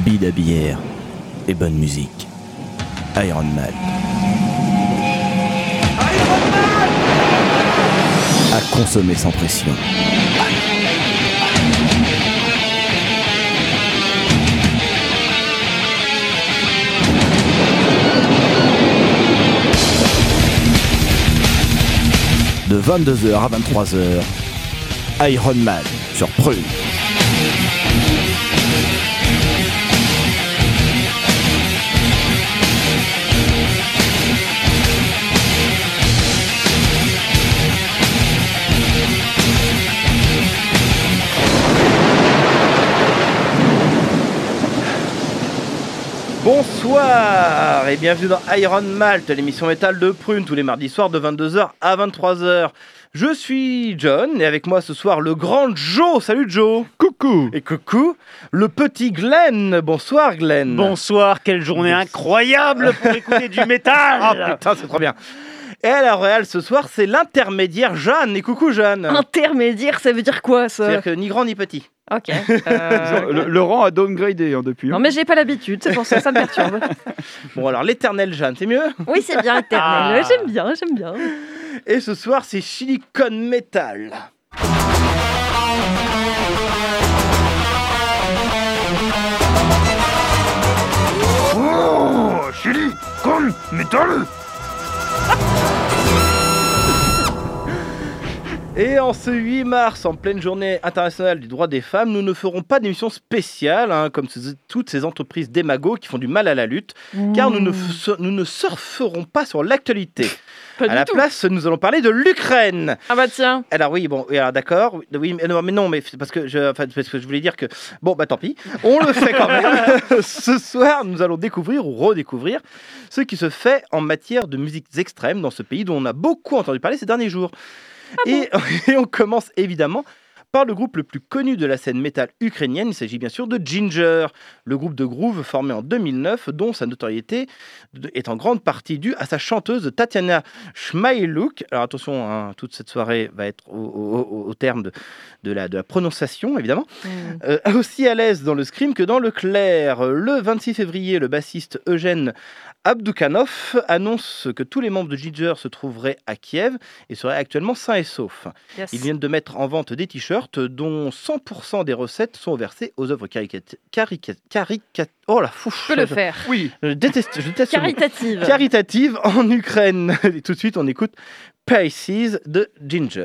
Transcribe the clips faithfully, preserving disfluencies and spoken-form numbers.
speed à bière et bonne musique. Iron Man. Iron Man À consommer sans pression. De vingt-deux heures à vingt-trois heures, Iron Man sur Prune. Bonsoir et bienvenue dans Iron Malt, l'émission métal de Prune, tous les mardis soirs de vingt-deux heures à vingt-trois heures. Je suis John et avec moi ce soir le grand Joe. Salut Joe. Coucou. Et coucou, le petit Glenn. Bonsoir Glenn. Bonsoir, quelle journée incroyable pour écouter du métal. Oh putain, c'est trop bien. Et à la Royale ce soir, c'est l'intermédiaire Jeanne. Et coucou Jeanne. Intermédiaire, ça veut dire quoi ça? C'est-à-dire que ni grand ni petit. Ok. Euh... Le, Laurent a downgradé hein, depuis. Non mais j'ai pas l'habitude, c'est pour ça ça me perturbe. Bon alors l'éternelle Jeanne, c'est mieux? Oui c'est bien éternel, Ah. j'aime bien, j'aime bien. Et ce soir c'est Silicon Metal. Oh, Silicon Metal. Et en ce huit mars, en pleine journée internationale du droit des femmes, nous ne ferons pas d'émission spéciale, hein, comme ce- toutes ces entreprises démagos qui font du mal à la lutte, car nous ne, f- nous ne surferons pas sur l'actualité. Pas À du la tout. place, nous allons parler de l'Ukraine. Ah bah tiens. Alors oui, bon, oui, alors d'accord, oui, mais non, mais non, mais c'est parce que je, enfin, parce que je voulais dire que, bon, bah tant pis, on le fait quand même. Ce soir, nous allons découvrir ou redécouvrir ce qui se fait en matière de musiques extrêmes dans ce pays dont on a beaucoup entendu parler ces derniers jours. et, et on commence évidemment par le groupe le plus connu de la scène métal ukrainienne. Il s'agit bien sûr de Ginger, le groupe de groove formé en deux mille neuf, dont sa notoriété est en grande partie due à sa chanteuse Tatiana Shmailuk. Alors attention, hein, toute cette soirée va être au, au- au- au terme de, de, la, de la prononciation, évidemment. Mm. Euh, aussi à l'aise dans le scream que dans le clair. Le vingt-six février, le bassiste Eugène Abdoukanov annonce que tous les membres de Ginger se trouveraient à Kiev et seraient actuellement sains et saufs. Yes. Ils viennent de mettre en vente des t-shirts dont cent pour cent des recettes sont versées aux œuvres caricat... caricat... caricat... Oh la fou. Je peux le faire. Oui, je déteste, je déteste ce mot. Caritative. Caritative en Ukraine. Et tout de suite, on écoute Pisces de Ginger.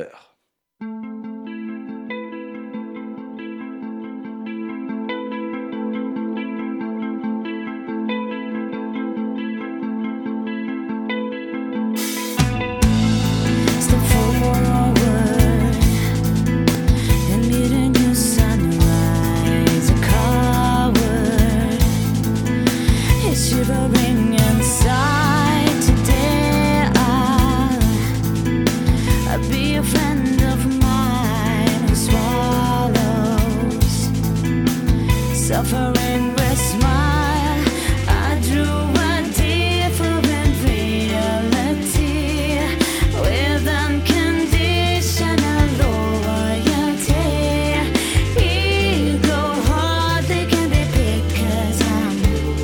Step forward and meet a new sunrise. A coward is shivering inside today. I'll, I'll be a friend of mine who swallows suffering with smile. I drew a different reality with unconditional loyalty. Ego hardly can be picked 'cause I'm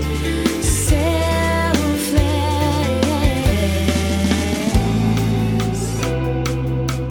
selfless.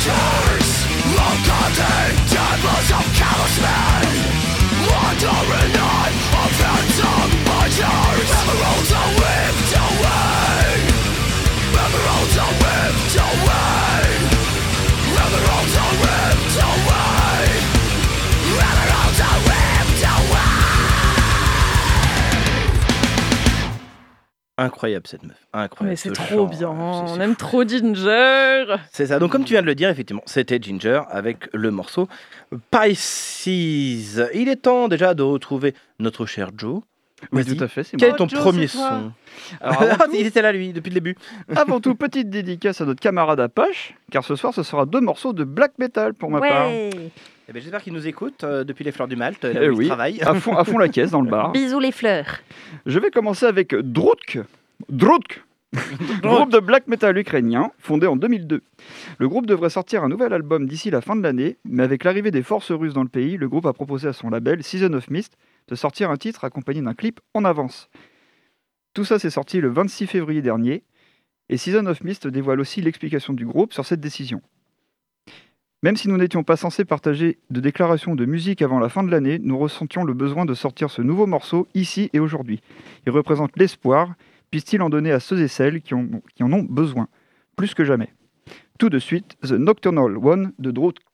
Incroyable cette meuf, incroyable. Mais c'est ce trop chant, bien. c'est- On c'est aime fou. trop Ginger. C'est ça. Donc comme tu viens de le dire, effectivement, c'était Ginger avec le morceau Pisces. Il est temps déjà de retrouver notre cher Joe. Oui, Vas-y. tout à fait, c'est Quel moi. est ton Joe, premier c'est toi. son? Alors, avant, tout, Il était là lui depuis le début. avant tout, petite dédicace à notre camarade Apache, car ce soir, ce sera deux morceaux de black metal pour ma part. Ouais. Eh ben, j'espère qu'il nous écoute euh, depuis les fleurs du Malte, là Eh où il oui. travaille. À fond, à fond la caisse dans le bar. Bisous les fleurs. Je vais commencer avec Drutk. Drutk Groupe de black metal ukrainien, fondé en deux mille deux. Le groupe devrait sortir un nouvel album d'ici la fin de l'année, mais avec l'arrivée des forces russes dans le pays, le groupe a proposé à son label Season of Mist de sortir un titre accompagné d'un clip en avance. Tout ça s'est sorti le vingt-six février dernier, et Season of Mist dévoile aussi l'explication du groupe sur cette décision. Même si nous n'étions pas censés partager de déclarations de musique avant la fin de l'année, nous ressentions le besoin de sortir ce nouveau morceau ici et aujourd'hui. Il représente l'espoir, puisse-t-il en donner à ceux et celles qui, ont, qui en ont besoin, plus que jamais. Tout de suite, The Nocturnal One de Drutk.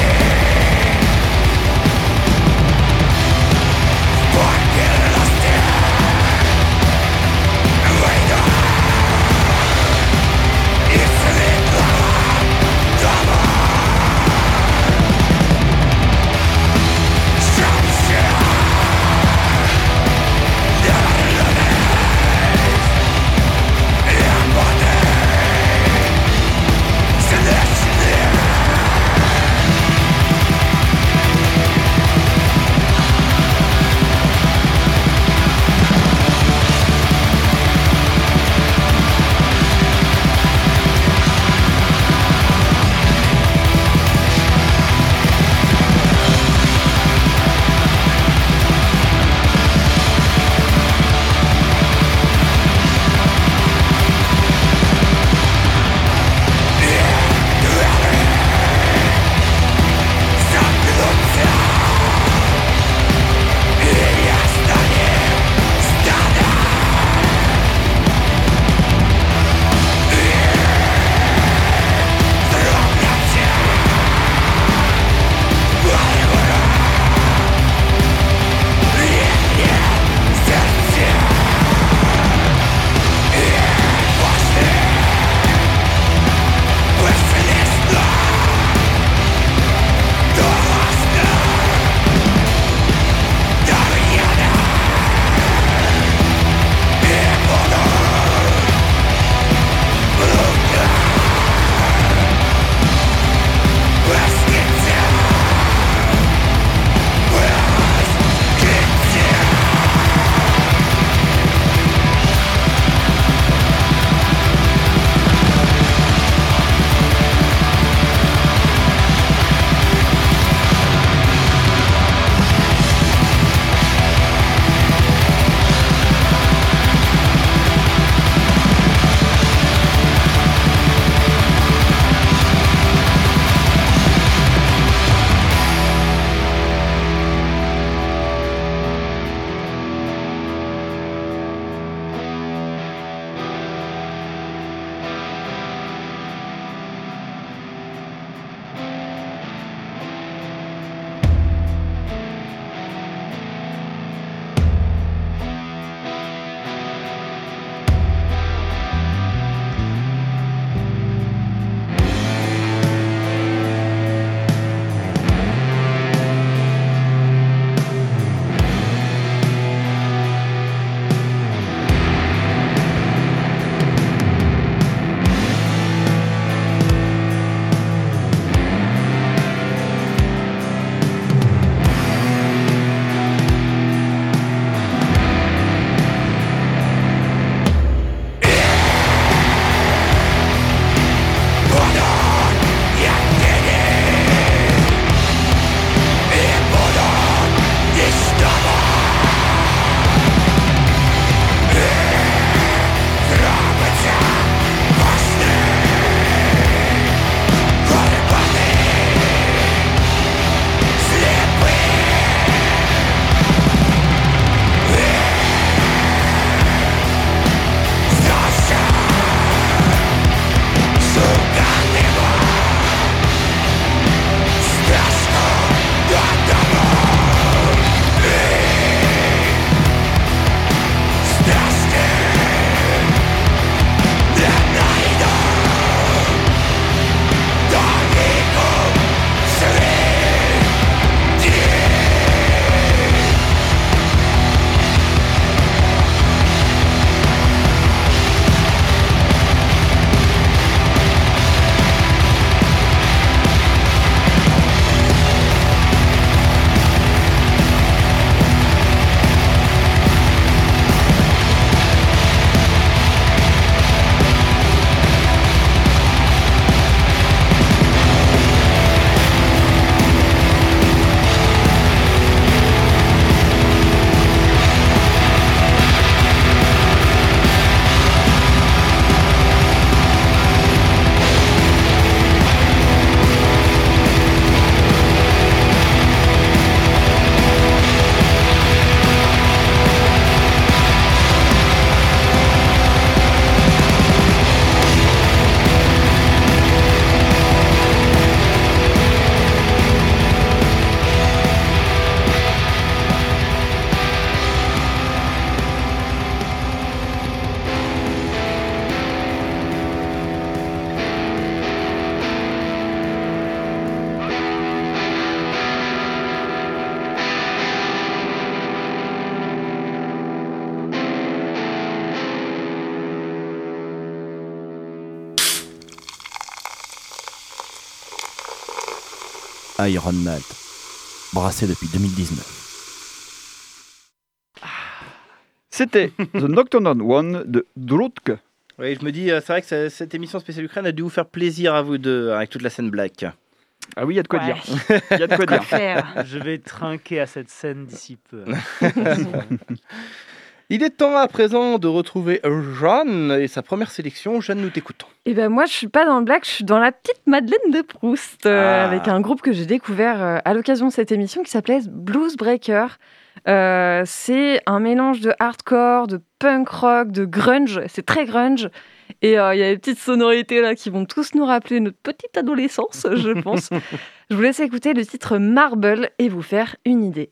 Forget us, dear. Iron Malt, brassé depuis deux mille dix-neuf. C'était The Nocturnal One de Drutke. Oui, je me dis, euh, c'est vrai que ça- cette émission spéciale Ukraine a dû vous faire plaisir à vous deux, avec toute la scène black. Ah oui, il y a de quoi Ouais. dire. Il y a de quoi Quoi dire. faire. Je vais trinquer à cette scène d'ici peu. Il est temps à présent de retrouver Jeanne et sa première sélection. Jeanne, nous t'écoutons. Et ben moi, je suis pas dans le black, je suis dans la petite Madeleine de Proust, euh, Ah. avec un groupe que j'ai découvert euh, à l'occasion de cette émission qui s'appelait Blues Breaker. Euh, c'est un mélange de hardcore, de punk rock, de grunge. C'est très grunge. Et euh, il y a des petites sonorités là qui vont tous nous rappeler notre petite adolescence, je pense. Je vous laisse écouter le titre Marble et vous faire une idée.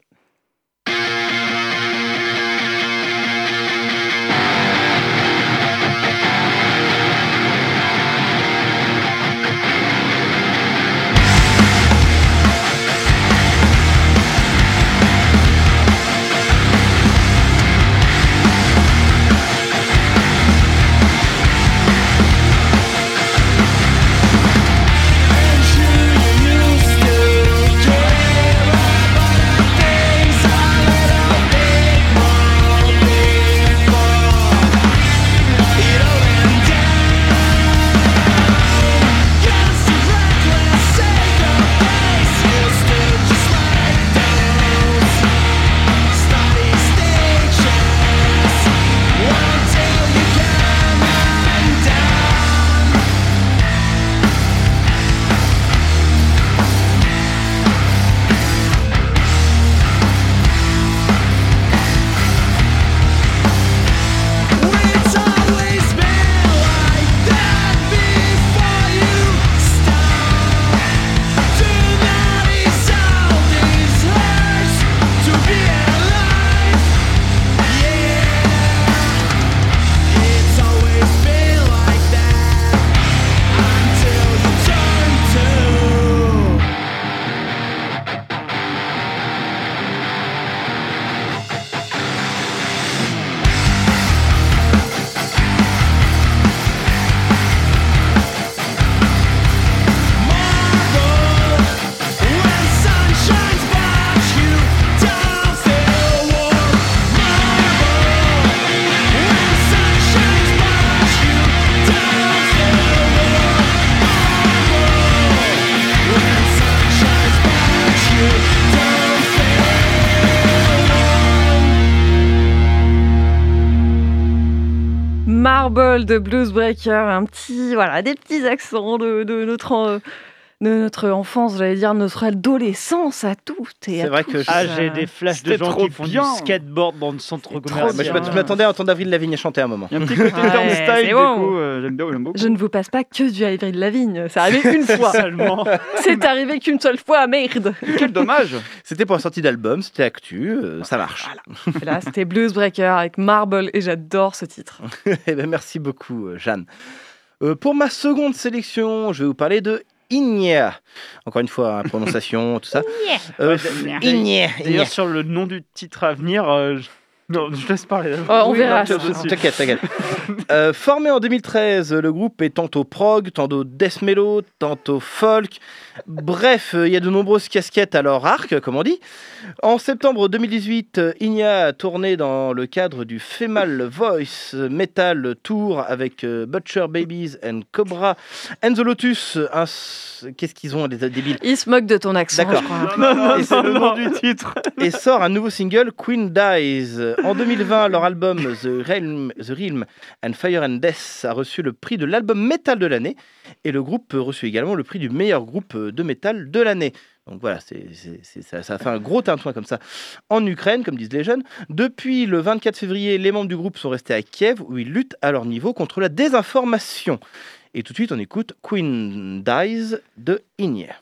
Marble de Blues Breaker, un petit, voilà, des petits accents de, de notre, en- de notre enfance, j'allais dire notre adolescence à toutes et C'est à vrai tous. que je- Ah, j'ai des flashs de C'était gens trop qui font bien. du skateboard dans le centre trop commercial. Moi, je bien. m'att- je m'attendais à entendre Avril Lavigne chanter un moment. Il y a un petit côté Ouais, turnstyle, c'est du bon. coup. euh, j'aime bien, j'aime beaucoup. Je ne vous passe pas que du Avril Lavigne, c'est arrivé une fois. Seulement. C'est arrivé qu'une seule fois, merde. Quel dommage. C'était pour la sortie d'album, c'était actu, euh, ça marche. Et là, c'était Blues Breaker avec Marble et j'adore ce titre. Eh ben, merci beaucoup, euh, Jeanne. Euh, pour ma seconde sélection, je vais vous parler de Ignea. Encore une fois, hein, prononciation, tout ça. Euh, Ouais, Ignea. D'ailleurs, sur le nom du titre à venir, euh, je... non, je laisse parler. Oh, on Oui, verra non, ça. dessus. T'inquiète, t'inquiète. Euh, formé en deux mille treize, le groupe est tantôt prog, tantôt death mellow, tantôt folk. Bref, euh, il y a de nombreuses casquettes à leur arc, comme on dit. En septembre deux mille dix-huit, euh, Ignea a tourné dans le cadre du Femal Voice Metal Tour avec euh, Butcher Babies and Cobra and the Lotus. Un s- Qu'est-ce qu'ils ont, les débiles? Il se moque de ton accent, D'accord. je crois. Non, non, Et c'est le nom du titre. Et sort un nouveau single, Queen Dies. En deux mille vingt, leur album The Realm, The Realm and Fire and Death a reçu le prix de l'album métal de l'année. Et le groupe a reçu également le prix du meilleur groupe de métal de l'année. Donc voilà, c'est, c'est- c'est- ça, ça a fait un gros tintouin comme ça en Ukraine, comme disent les jeunes. Depuis le vingt-quatre février, les membres du groupe sont restés à Kiev où ils luttent à leur niveau contre la désinformation. Et tout de suite, on écoute Queen Dies de Ignea.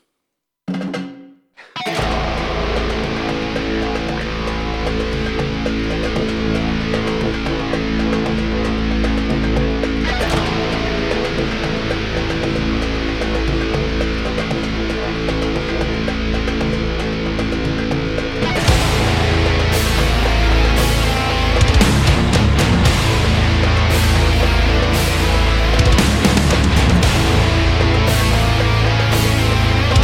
Marble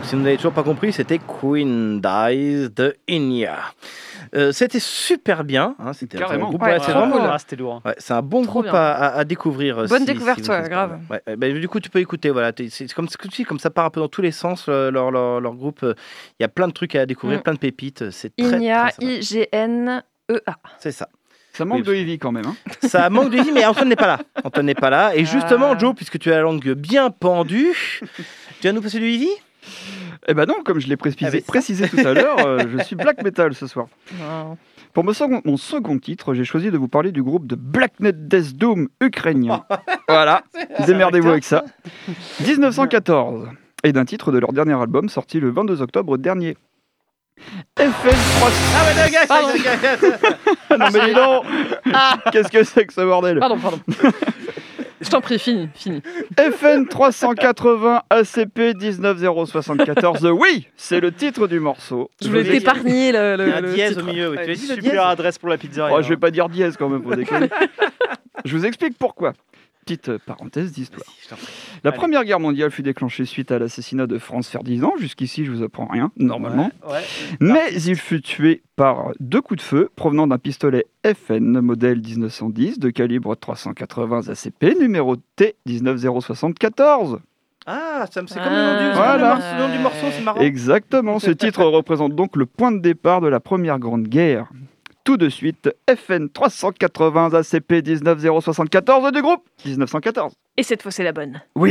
si vous n'avez toujours pas compris, c'était Queen Dies de Inya. Euh, c'était super bien. Hein, c'était Carrément. un groupe, Ouais, ouais, c'est trop vraiment- cool. Ah, c'était lourd. ouais, c'est un bon Trop groupe bien. à, à- à découvrir. euh, Bonne si- découverte, si vous ouais, êtes- grave. Ouais, ouais, bah, du coup, tu peux écouter. Voilà, t'es- c'est comme, c'est comme ça part un peu dans tous les sens. euh, Leur, leur, leur groupe, euh, il y a plein de trucs à découvrir, Mm. plein de pépites. C'est très, Igna, très sympa. I G N E A. C'est ça. Ça manque Oui, de Eevee quand même. Hein. Ça manque de vie, mais Antoine n'est pas là. Antoine n'est pas là. Et justement, Ah. Joe, puisque tu as la langue bien pendue, tu vas nous passer du Eevee? Eh ben non, comme je l'ai précisé, Ah, mais ça- précisé tout à l'heure, euh, je suis black metal ce soir. Non. Pour mon second, mon second titre, j'ai choisi de vous parler du groupe de Blacknet Death Doom ukrainien. Voilà, démerdez-vous avec ça. dix-neuf cent quatorze. Et d'un titre de leur dernier album sorti le vingt-deux octobre dernier. F N trois cents. Ah, ouais, le gars, Pardon. le gars, Non mais dis donc. Qu'est-ce que c'est que ce bordel? Pardon, pardon. Je t'en prie, fini, fini. F N trois cent quatre-vingts A C P dix-neuf zéro soixante-quatorze. Oui, c'est le titre du morceau. Je voulais voulais dire- t'épargner le, Il y a un le, le dièse titre. au milieu. Oui. Tu Une l'as dit, le super dièse? adresse pour la pizzeria. Oh, je vais pas dire dièse quand même pour déconner. Je vous explique pourquoi. Petite parenthèse d'histoire. Vas-y, je t'en prie. La Allez. Première Guerre mondiale fut déclenchée suite à l'assassinat de Franz Ferdinand. Jusqu'ici, je vous apprends rien, normalement. Ouais, ouais. Mais il fut tué par deux coups de feu provenant d'un pistolet F N modèle dix-neuf cent dix de calibre trois cent quatre-vingts A C P numéroté dix-neuf zéro soixante-quatorze. Ah, ça me- c'est Ah. comme le nom du, c'est comme Voilà. le morceau- le nom du morceau, c'est marrant. Exactement, ce titre représente donc le point de départ de la Première Grande Guerre. Tout de suite, F N trois cent quatre-vingts A C P dix-neuf zéro soixante-quatorze du groupe dix-neuf cent quatorze. Et cette fois, c'est la bonne. Oui.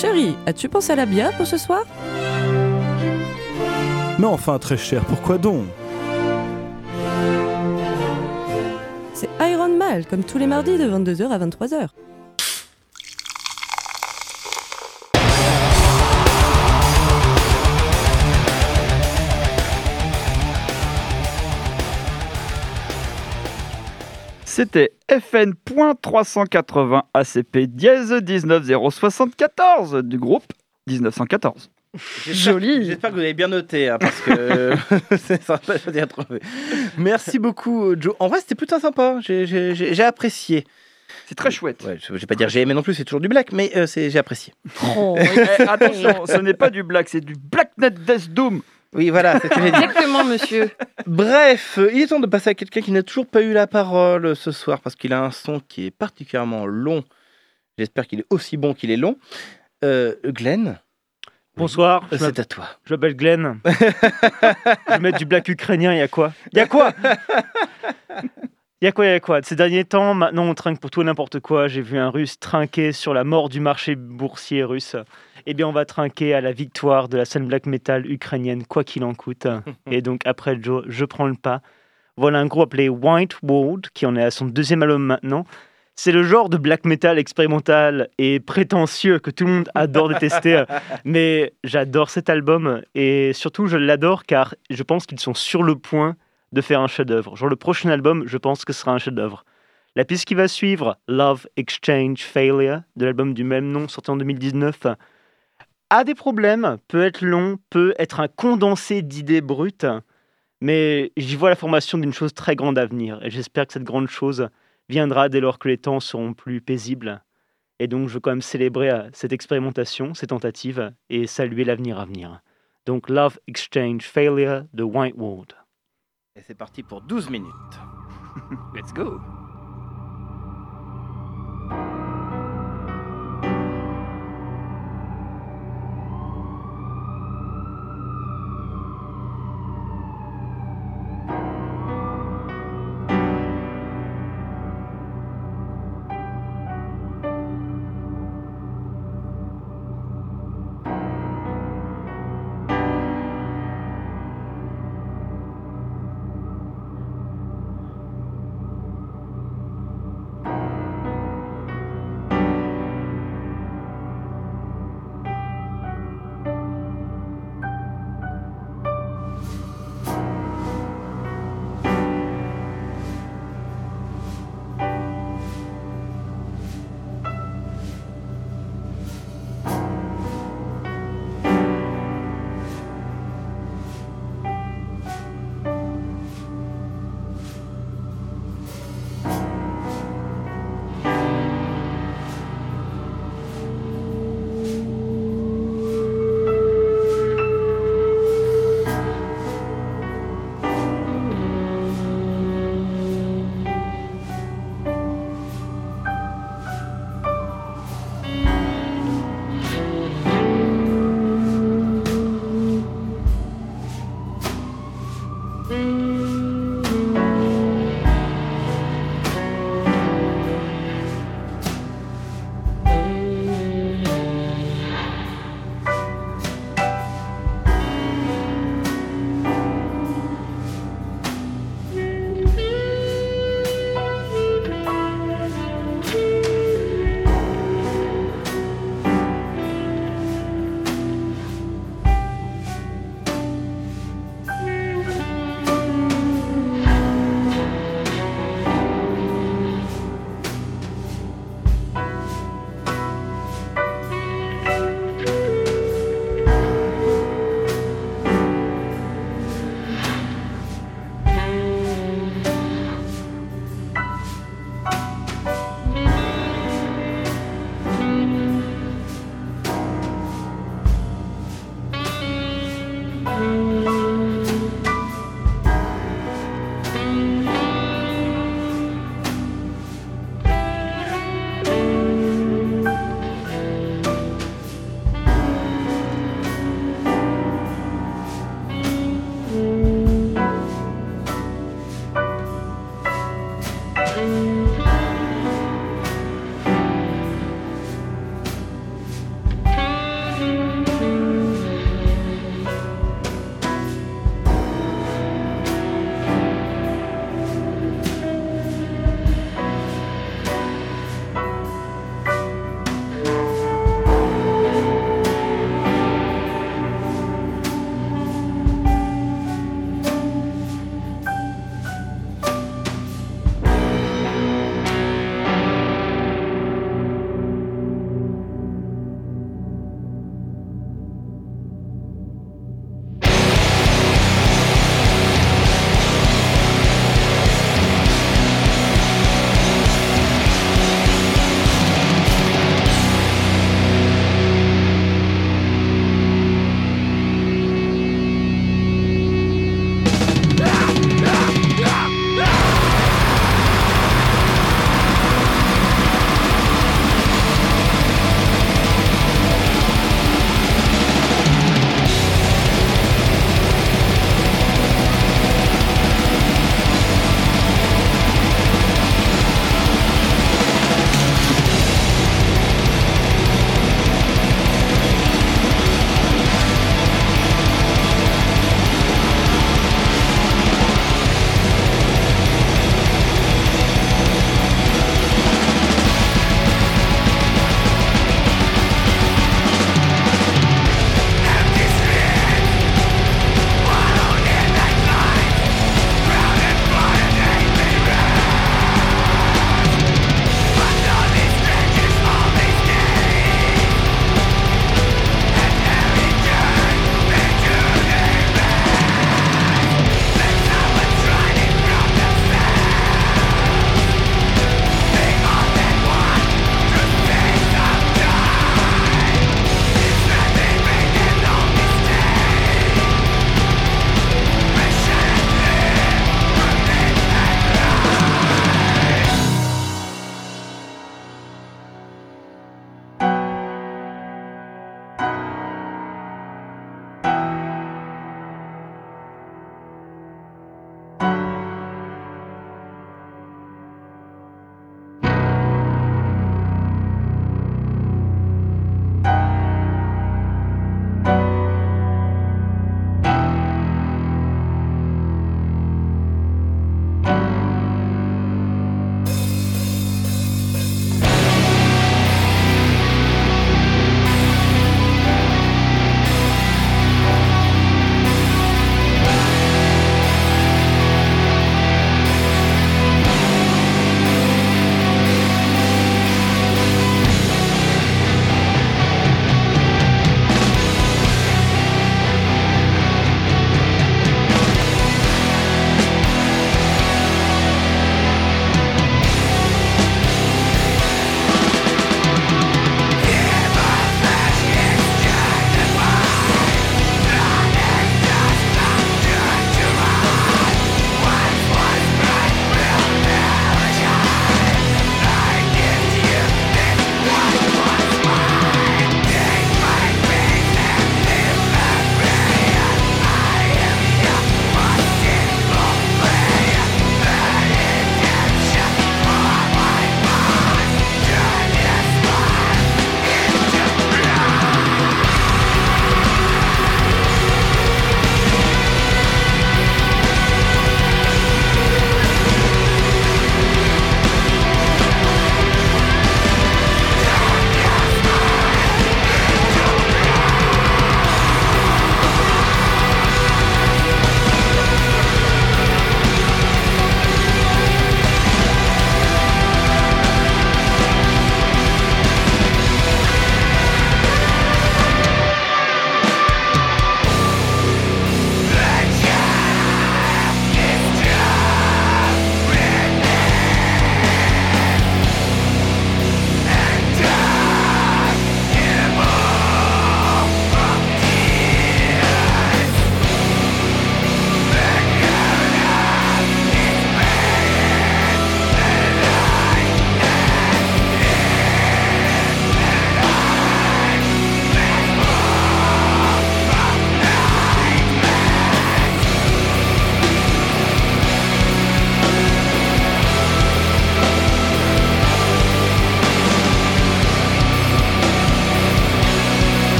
Chérie, as-tu pensé à la bière pour ce soir? Mais enfin, très cher, pourquoi donc? C'est Iron Mal, comme tous les mardis de vingt-deux heures à vingt-trois heures. C'était F N trois cent quatre-vingts A C P dièse dix-neuf zéro soixante-quatorze du groupe dix-neuf cent quatorze. J'espère- Joli. J'espère que vous avez bien noté, hein, parce que c'est sympa à trouver. Merci beaucoup, Joe. En vrai, c'était plutôt sympa. J'ai- J'ai j'ai- j'ai apprécié. C'est très chouette. Ouais, je ne vais pas dire j'ai aimé non plus, c'est toujours du black, mais euh, c'est- j'ai apprécié. Oh, Eh, attention, ce n'est pas du black, c'est du Blacknet Death Doom. Oui, voilà, c'est ce que j'ai dit. exactement, monsieur. Bref, euh, il est temps de passer à quelqu'un qui n'a toujours pas eu la parole ce soir, parce qu'il a un son qui est particulièrement long. J'espère qu'il est aussi bon qu'il est long. Euh, Glenn, Bonsoir, euh, je m'appelle- c'est à toi. je m'appelle Glenn. Je vais mettre du black ukrainien, il y a quoi Il y a quoi Il y a quoi, il y a quoi Ces derniers temps, maintenant on trinque pour tout et n'importe quoi. J'ai vu un russe trinquer sur la mort du marché boursier russe. Eh bien, on va trinquer à la victoire de la scène black metal ukrainienne, quoi qu'il en coûte. Et donc, après Joe, je prends le pas. Voilà un groupe appelé White World, qui en est à son deuxième album maintenant. C'est le genre de black metal expérimental et prétentieux que tout le monde adore détester. Mais j'adore cet album et surtout, je l'adore car je pense qu'ils sont sur le point de faire un chef-d'œuvre. Genre, le prochain album, je pense que ce sera un chef-d'œuvre. La piste qui va suivre, Love Exchange Failure, de l'album du même nom, sorti en deux mille dix-neuf, a des problèmes, peut être long, peut être un condensé d'idées brutes, mais j'y vois la formation d'une chose très grande à venir. Et j'espère que cette grande chose viendra dès lors que les temps seront plus paisibles. Et donc, je veux quand même célébrer euh, cette expérimentation, ces tentatives, et saluer l'avenir à venir. Donc, Love Exchange Failure de White World. Et c'est parti pour douze minutes. Let's go.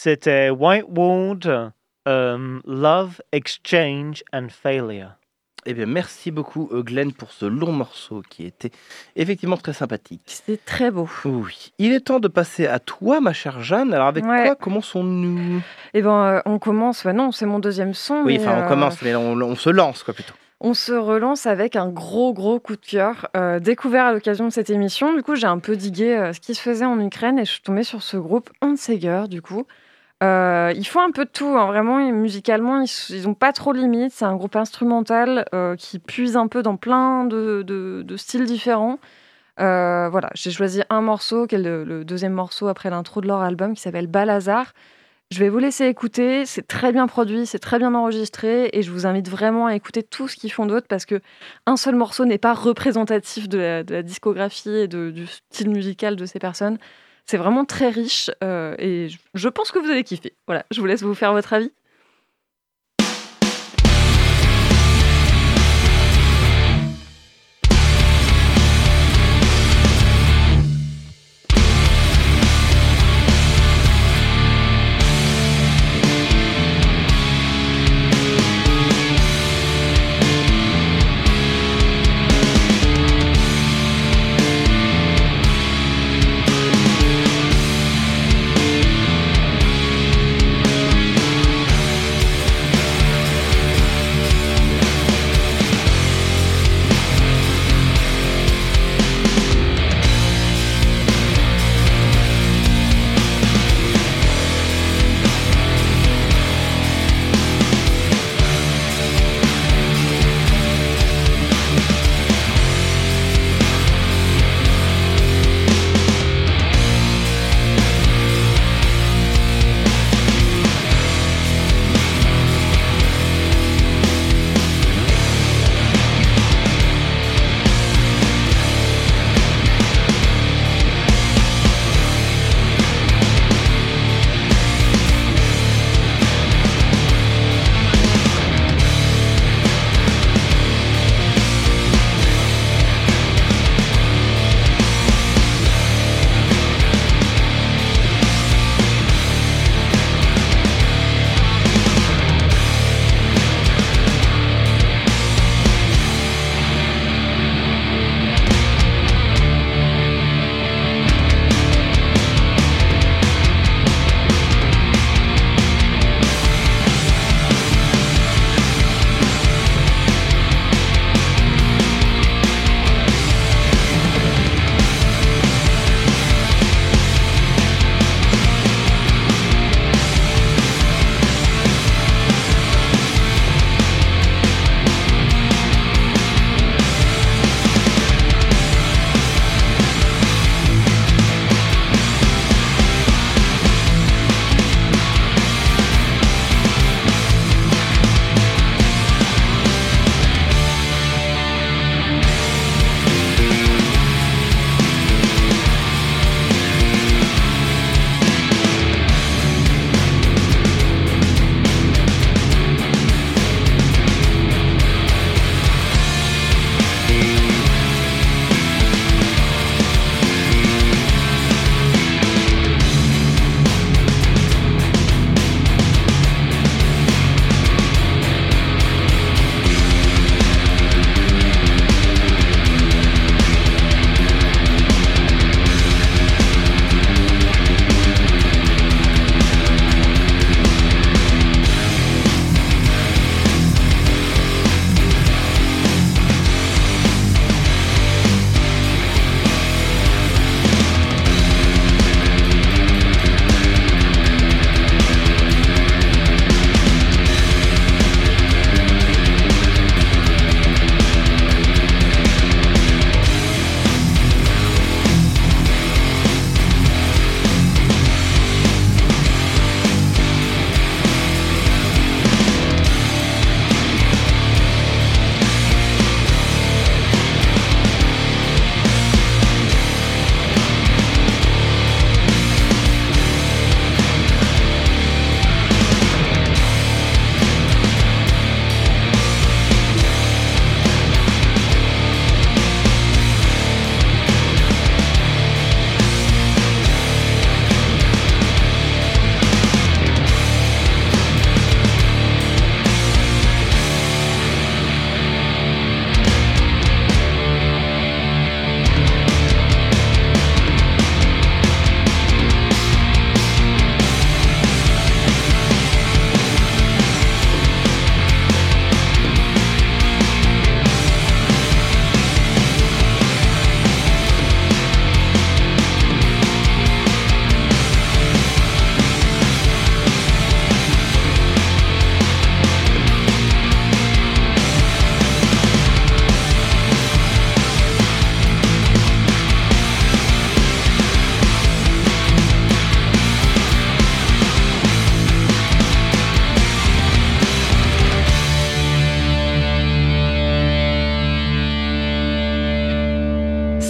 C'était White Ward, euh, Love, Exchange and Failure. Eh bien, merci beaucoup, euh, Glenn, pour ce long morceau qui était effectivement très sympathique. C'était très beau. Oui. Il est temps de passer à toi, ma chère Jeanne. Alors, avec Ouais. quoi commençons-nous? Et ben, euh, on commence. Bah non, c'est mon deuxième son. Oui, mais, enfin, on euh, commence, mais on, on se lance, quoi, plutôt. On se relance avec un gros, gros coup de cœur, euh, découvert à l'occasion de cette émission. Du coup, j'ai un peu digué euh, ce qui se faisait en Ukraine et je suis tombée sur ce groupe Hanseger, du coup. Euh, ils font un peu de tout, hein, vraiment, et musicalement, ils n'ont pas trop de limites. C'est un groupe instrumental euh, qui puise un peu dans plein de, de- de styles différents. Euh, voilà, j'ai choisi un morceau, qui est le, le deuxième morceau après l'intro de leur album, qui s'appelle Balazar. Je vais vous laisser écouter, c'est très bien produit, c'est très bien enregistré, et je vous invite vraiment à écouter tout ce qu'ils font d'autre, parce que un seul morceau n'est pas représentatif de la, de la discographie et de- du style musical de ces personnes. C'est vraiment très riche, euh, et je- je pense que vous allez kiffer. Voilà, je vous laisse vous faire votre avis. Thank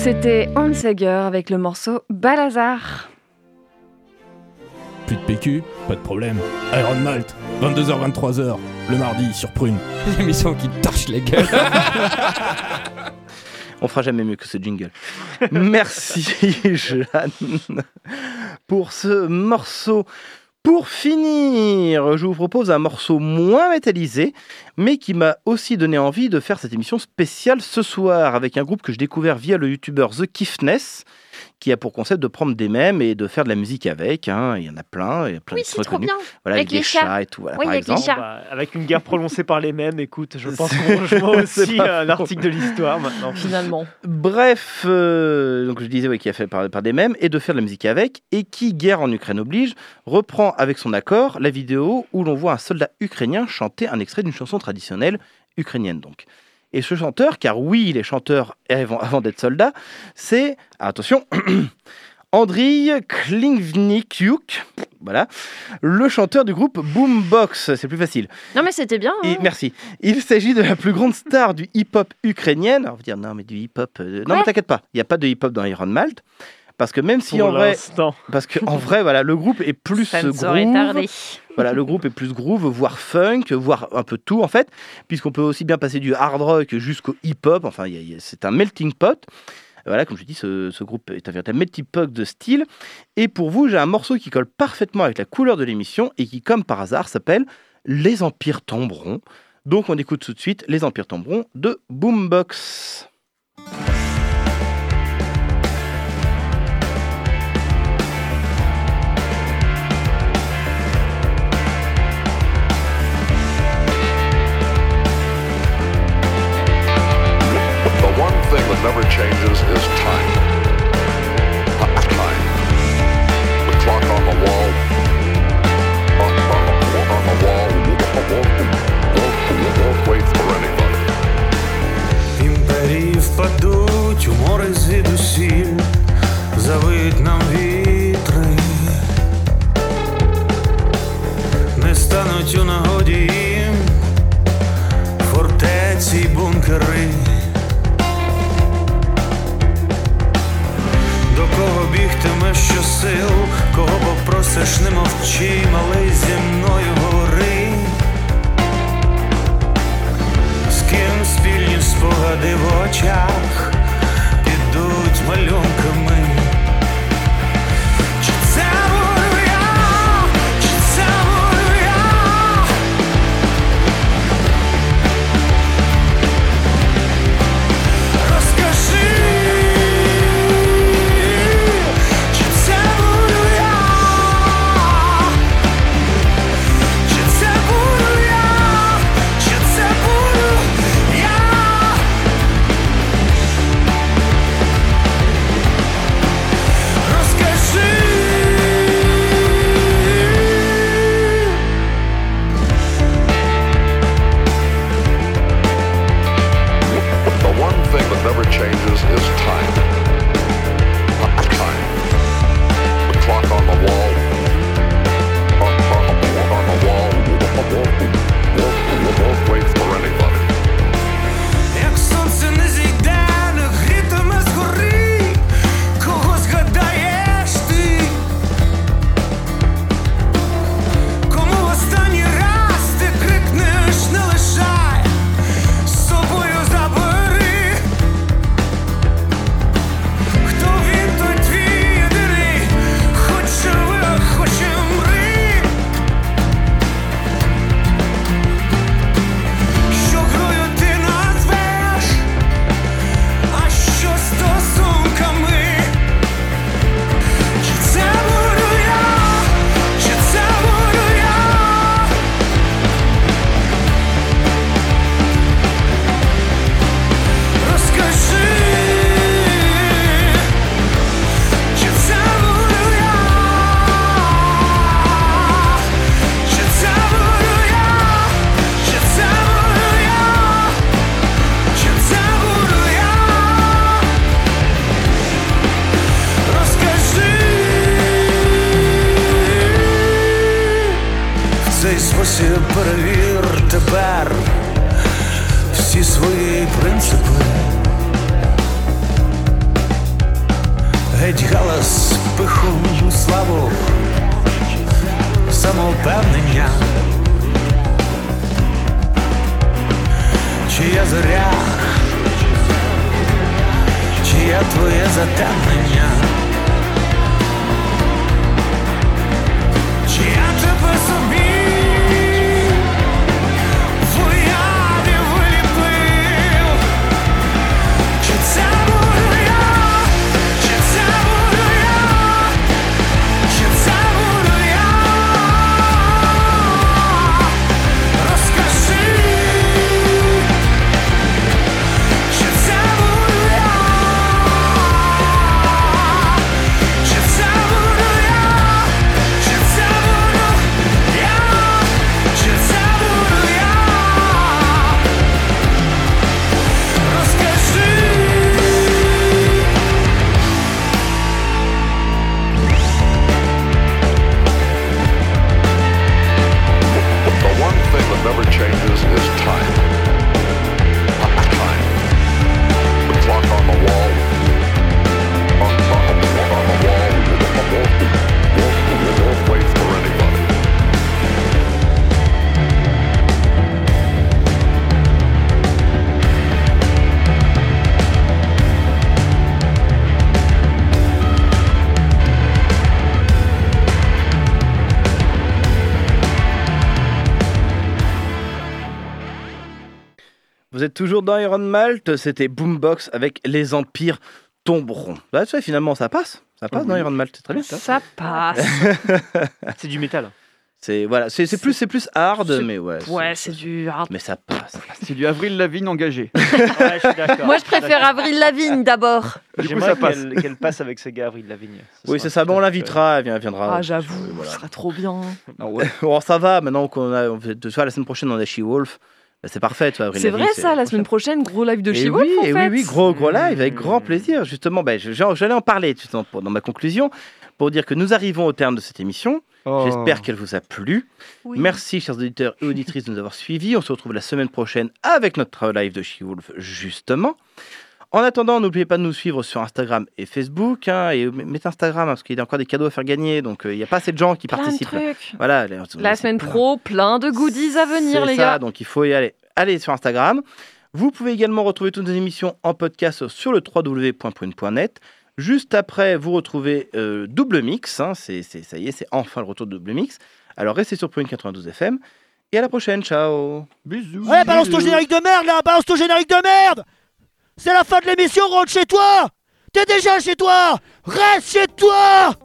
C'était Hans Seger avec le morceau Balazar. Plus de P Q, pas de problème. Iron Malt, vingt-deux heures vingt-trois heures, le mardi sur Prune. L'émission qui torche les gueules. On fera jamais mieux que ce jingle. Merci Jeanne pour ce morceau. Pour finir, je vous propose un morceau moins métallisé, mais qui m'a aussi donné envie de faire cette émission spéciale ce soir avec un groupe que j'ai découvert via le youtubeur The Kiffness, qui a pour concept de prendre des mèmes et de faire de la musique avec. Hein. Il y en a plein, il y a plein Oui, qui sont c'est trop connus. bien. Voilà, avec, Avec les des chats. chats et tout, voilà, Oui, par avec les exemple. chats. Bah, avec une guerre prononcée par les mêmes, écoute, je pense qu'on rejoint C'est aussi pas un faux. article de l'histoire maintenant. Finalement. Bref, euh, donc je disais ouais, qui a fait par, par des mèmes et de faire de la musique avec, et qui, guerre en Ukraine oblige, reprend avec son accord la vidéo où l'on voit un soldat ukrainien chanter un extrait d'une chanson traditionnelle ukrainienne donc. Et ce chanteur, car oui, il est chanteur avant, avant d'être soldat, c'est, ah, attention, Andriy Klingvnikyuk, voilà, le chanteur du groupe Boombox, c'est plus facile. Non, mais c'était bien. Et hein. merci. Il s'agit de la plus grande star du hip-hop ukrainienne. Alors, vous dire, non, mais du hip-hop. euh, Non, Ouais. mais t'inquiète pas, il n'y a pas de hip-hop dans Iron Malt. Parce que même si Pour en vrai, l'instant. parce que en vrai, voilà, le groupe est plus Ça ne saurait groove. tarder. Voilà, le groupe est plus groove, voire funk, voire un peu tout en fait, puisqu'on peut aussi bien passer du hard rock jusqu'au hip-hop. Enfin, il y a- il y a- c'est un melting pot. Voilà, comme je dis, ce, ce groupe est un véritable melting pot de style. Et pour vous, j'ai un morceau qui colle parfaitement avec la couleur de l'émission et qui, comme par hasard, s'appelle Les Empires tomberont. Donc, on écoute tout de suite Les Empires tomberont de Boombox. The one thing that never changes is time. Time. The clock on the wall. On, on, on the wall. Won't, won't, won't wait for anybody. Імперії впадуть у море звідусіль, завиють нам вітри, не стануть у нагоді їм фортеці й бункери. До кого бігтимеш щосил, кого попросиш, не мовчи, малий, зі мною говори. З ким спільні спогади в очах підуть малюнками. Чи це буду я, чи це буду я? Розкажи, чи це буду я, чи це буду я, чи це буду я? Розкажи. The one thing that never changes is time. Time. The clock on the wall. On, on, on the wall. Won't, won't, won't wait for anybody. Як сонце не зійде, не грітиме згори, кого згадаєш ти? Кому в останній раз ти крикнеш, не лишай, з собою забери? Хто він, той твій єдиний, хоч живи, а хоч і мри? Що грою ти назвеш, а що стосунками? Чи це буду я, чи це буду я? Розкажи, чи це буду я, чи це буду я, чи це буду я, чи це буду я? Розкажи. В цей спосіб перевір тепер всі свої принципи. ведь галас пиху славу, самовпевнення. Чи я зоря, чи я твоє затемнення? Чи я тебе собі в уяві виліпив? Чи це буду я, чи це буду я, чи це буду я? Розкажи, чи це буду я, чи це буду я, чи це буду я, чи це буду я? Розкажи. The one thing that never changes is time. Time. The clock on the wall. On, on, on the wall. Won't, won't wait for anybody. Vous êtes toujours dans Iron Malt, c'était Boombox avec Les Empires tomberont. Bah, tu vois, finalement, ça passe. Ça passe Oui. dans Iron Malt, c'est très bien. Ça passe. C'est du métal. C'est voilà, c'est c'est plus c'est plus hard, C'est- mais ouais. Ouais, c'est du hard. Mais ça passe. C'est du Avril Lavigne engagé. Ouais, je suis d'accord. Moi, je préfère Avril Lavigne d'abord. Du coup, J'aimerais ça passe. qu'elle qu'elle passe avec ce gars, Avril Lavigne. Ce Oui, sera c'est ça. Bon, on peut-être, l'invitera, elle vient- viendra. Ah, j'avoue, Oui, voilà. ce serait trop bien. Ah ouais. Bon, ça va. Maintenant qu'on a, on fait- tu vois, la semaine prochaine, on a She-Wolf. Bah, c'est parfait, tu vois. Avril C'est Lavigne, vrai ça, la semaine prochaine, gros live de Et She-Wolf oui, en et fait. oui, oui, gros, gros live, avec Mmh. grand plaisir. Justement, ben, je- j'en- j'allais en parler tu sais, dans dans ma conclusion pour dire que nous arrivons au terme de cette émission. Oh. J'espère qu'elle vous a plu. Oui. Merci, chers auditeurs et auditrices, de nous avoir suivis. On se retrouve la semaine prochaine avec notre live de She-Wolf, justement. En attendant, n'oubliez pas de nous suivre sur Instagram et Facebook. Hein, et mettez Instagram, hein, parce qu'il y a encore des cadeaux à faire gagner. Donc, euh, il n'y a pas assez de gens qui Plein de participent. trucs. Voilà, les- La c'est semaine plein. pro, plein de goodies à venir, C'est les ça, gars. donc il faut y aller. Allez sur Instagram. Vous pouvez également retrouver toutes nos émissions en podcast sur le w w w point prune point net. Juste après, vous retrouvez euh, Double Mix. Hein, c'est, c'est- ça y est, c'est enfin le retour de Double Mix. Alors restez sur Prune quatre-vingt-douze F M. Et à la prochaine, ciao. Bisous. Ouais, balance ton générique de merde là, balance ton générique de merde. C'est la fin de l'émission, rentre chez toi. T'es déjà chez toi. Reste chez toi.